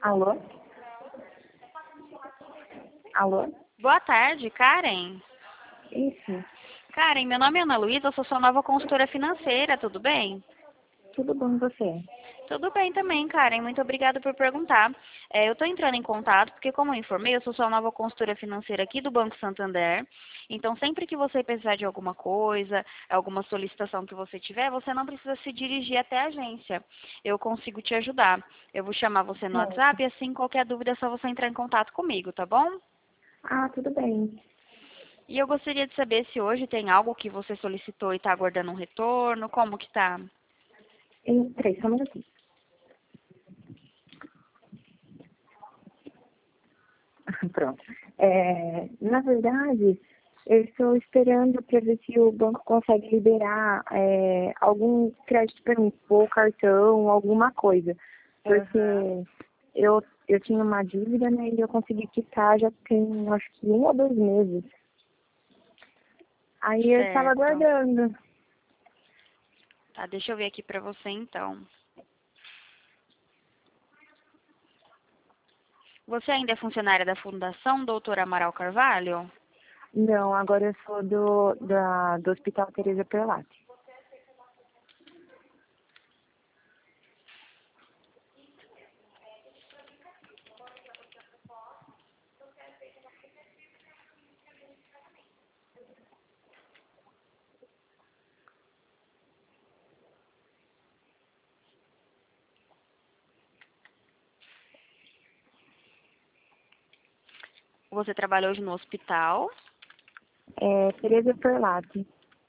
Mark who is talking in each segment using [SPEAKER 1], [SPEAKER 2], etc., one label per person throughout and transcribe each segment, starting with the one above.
[SPEAKER 1] Alô? Alô?
[SPEAKER 2] Boa tarde, Karen.
[SPEAKER 1] Isso.
[SPEAKER 2] Karen, meu nome é Ana Luísa, eu sou sua nova consultora financeira, tudo bem?
[SPEAKER 1] Tudo bom e você?
[SPEAKER 2] Tudo bem também, Karen. Muito obrigada por perguntar. Eu estou entrando em contato porque, como eu informei, eu sou sua nova consultora financeira aqui do Banco Santander. Então, sempre que você precisar de alguma coisa, alguma solicitação que você tiver, você não precisa se dirigir até a agência. Eu consigo te ajudar. Eu vou chamar você no
[SPEAKER 1] Certo.
[SPEAKER 2] WhatsApp e, assim, qualquer dúvida é só você entrar em contato comigo, tá bom?
[SPEAKER 1] Ah, tudo bem.
[SPEAKER 2] E eu gostaria de saber se hoje tem algo que você solicitou e está aguardando um retorno, como que tá?
[SPEAKER 1] Peraí, só um minutinho. Pronto. Na verdade, eu estou esperando para ver se o banco consegue liberar algum crédito para mim, ou cartão, alguma coisa. Porque eu tinha uma dívida, né, e eu consegui quitar já tem, acho que 1 ou 2 meses. Aí eu estava
[SPEAKER 2] Certo.
[SPEAKER 1] aguardando.
[SPEAKER 2] Tá, deixa eu ver aqui pra você então. Você ainda é funcionária da Fundação Doutor Amaral Carvalho?
[SPEAKER 1] Não, agora eu sou do Hospital Teresa Perlatti.
[SPEAKER 2] Você trabalha hoje no hospital?
[SPEAKER 1] Teresa Perlatti.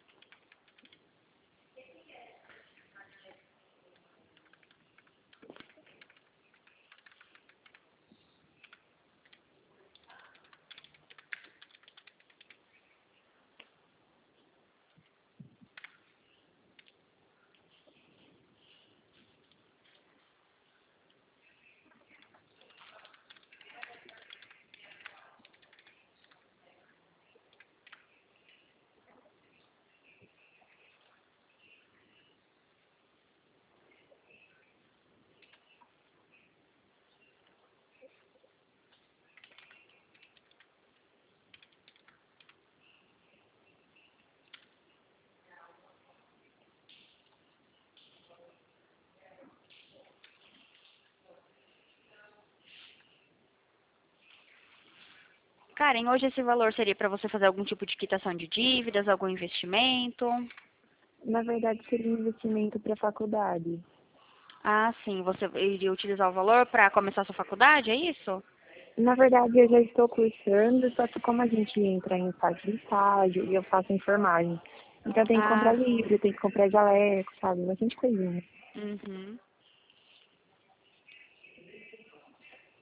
[SPEAKER 2] Karen, hoje esse valor seria para você fazer algum tipo de quitação de dívidas, algum investimento?
[SPEAKER 1] Na verdade, seria um investimento para a faculdade.
[SPEAKER 2] Ah, sim. Você iria utilizar o valor para começar a sua faculdade, é isso?
[SPEAKER 1] Na verdade, eu já estou cursando, só que como a gente entra em parte de estágio e eu faço enfermagem, então tem que comprar
[SPEAKER 2] Ah,
[SPEAKER 1] livro, tem que comprar jaleco, sabe? Bastante coisinha.
[SPEAKER 2] uhum.